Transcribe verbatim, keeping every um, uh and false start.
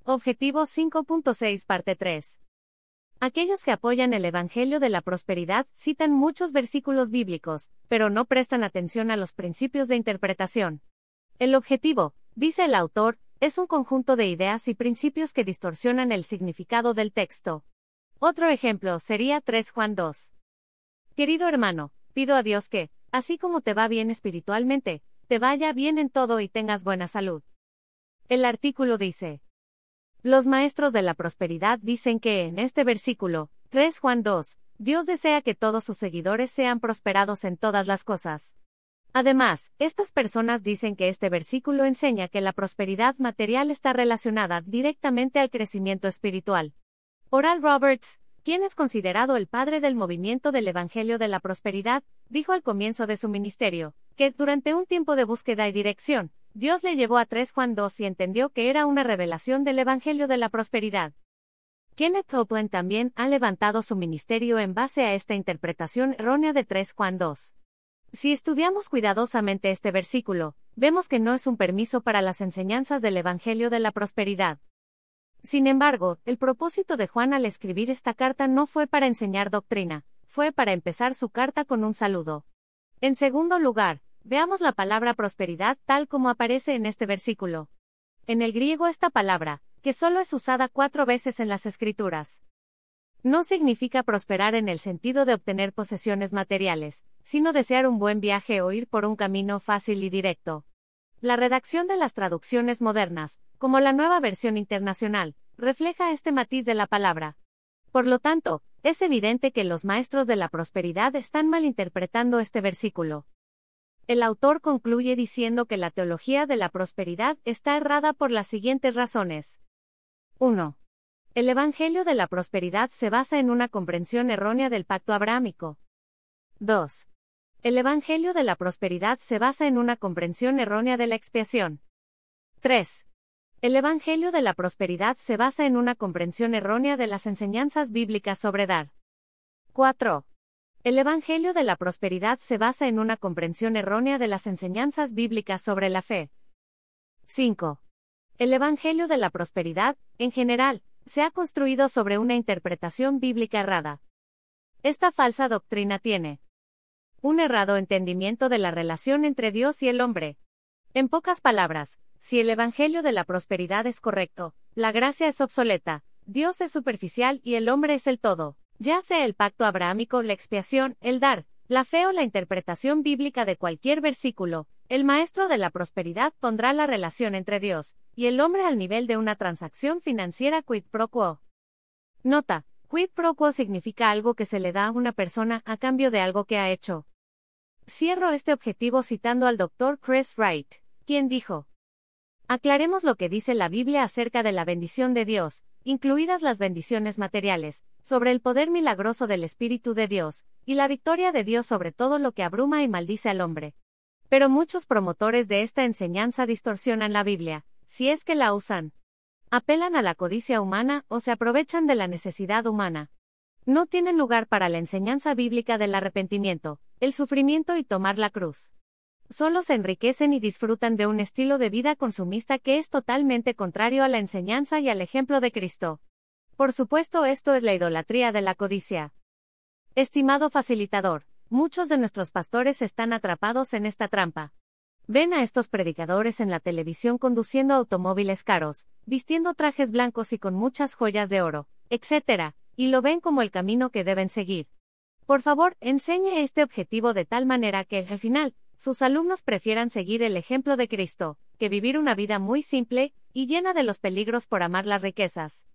Objetivo cinco punto seis Parte tres. Aquellos que apoyan el Evangelio de la Prosperidad citan muchos versículos bíblicos, pero no prestan atención a los principios de interpretación. El objetivo, dice el autor, es un conjunto de ideas y principios que distorsionan el significado del texto. Otro ejemplo sería tres Juan dos. Querido hermano, pido a Dios que, así como te va bien espiritualmente, te vaya bien en todo y tengas buena salud. El artículo dice: los maestros de la prosperidad dicen que en este versículo, tres Juan dos, Dios desea que todos sus seguidores sean prosperados en todas las cosas. Además, estas personas dicen que este versículo enseña que la prosperidad material está relacionada directamente al crecimiento espiritual. Oral Roberts, quien es considerado el padre del movimiento del Evangelio de la Prosperidad, dijo al comienzo de su ministerio, que durante un tiempo de búsqueda y dirección, Dios le llevó a tres Juan dos y entendió que era una revelación del Evangelio de la Prosperidad. Kenneth Copeland también ha levantado su ministerio en base a esta interpretación errónea de tres Juan dos. Si estudiamos cuidadosamente este versículo, vemos que no es un permiso para las enseñanzas del Evangelio de la Prosperidad. Sin embargo, el propósito de Juan al escribir esta carta no fue para enseñar doctrina, fue para empezar su carta con un saludo. En segundo lugar, veamos la palabra prosperidad tal como aparece en este versículo. En el griego esta palabra, que solo es usada cuatro veces en las Escrituras, no significa prosperar en el sentido de obtener posesiones materiales, sino desear un buen viaje o ir por un camino fácil y directo. La redacción de las traducciones modernas, como la Nueva Versión Internacional, refleja este matiz de la palabra. Por lo tanto, es evidente que los maestros de la prosperidad están malinterpretando este versículo. El autor concluye diciendo que la teología de la prosperidad está errada por las siguientes razones. uno. El Evangelio de la Prosperidad se basa en una comprensión errónea del pacto abrahámico. dos. El Evangelio de la Prosperidad se basa en una comprensión errónea de la expiación. tres. El Evangelio de la Prosperidad se basa en una comprensión errónea de las enseñanzas bíblicas sobre dar. cuatro. El Evangelio de la Prosperidad se basa en una comprensión errónea de las enseñanzas bíblicas sobre la fe. cinco. El Evangelio de la Prosperidad, en general, se ha construido sobre una interpretación bíblica errada. Esta falsa doctrina tiene un errado entendimiento de la relación entre Dios y el hombre. En pocas palabras, si el Evangelio de la Prosperidad es correcto, la gracia es obsoleta, Dios es superficial y el hombre es el todo. Ya sea el pacto abrahámico, la expiación, el dar, la fe o la interpretación bíblica de cualquier versículo, el maestro de la prosperidad pondrá la relación entre Dios y el hombre al nivel de una transacción financiera quid pro quo. Nota: quid pro quo significa algo que se le da a una persona a cambio de algo que ha hecho. Cierro este objetivo citando al doctor Chris Wright, quien dijo: aclaremos lo que dice la Biblia acerca de la bendición de Dios, incluidas las bendiciones materiales, sobre el poder milagroso del Espíritu de Dios, y la victoria de Dios sobre todo lo que abruma y maldice al hombre. Pero muchos promotores de esta enseñanza distorsionan la Biblia, si es que la usan. Apelan a la codicia humana o se aprovechan de la necesidad humana. No tienen lugar para la enseñanza bíblica del arrepentimiento, el sufrimiento y tomar la cruz. Solo se enriquecen y disfrutan de un estilo de vida consumista que es totalmente contrario a la enseñanza y al ejemplo de Cristo. Por supuesto, esto es la idolatría de la codicia. Estimado facilitador, muchos de nuestros pastores están atrapados en esta trampa. Ven a estos predicadores en la televisión conduciendo automóviles caros, vistiendo trajes blancos y con muchas joyas de oro, etcétera, y lo ven como el camino que deben seguir. Por favor, enseñe este objetivo de tal manera que, al final, sus alumnos prefieran seguir el ejemplo de Cristo, que vivir una vida muy simple y llena de los peligros por amar las riquezas.